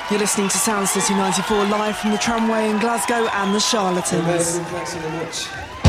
You're listening to Sound City 94 live from the Tramway in Glasgow and the Charlatans. Thanks so much.